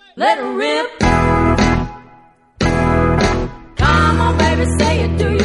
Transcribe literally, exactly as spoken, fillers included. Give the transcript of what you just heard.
Let her rip. Come on, baby, say it, do you?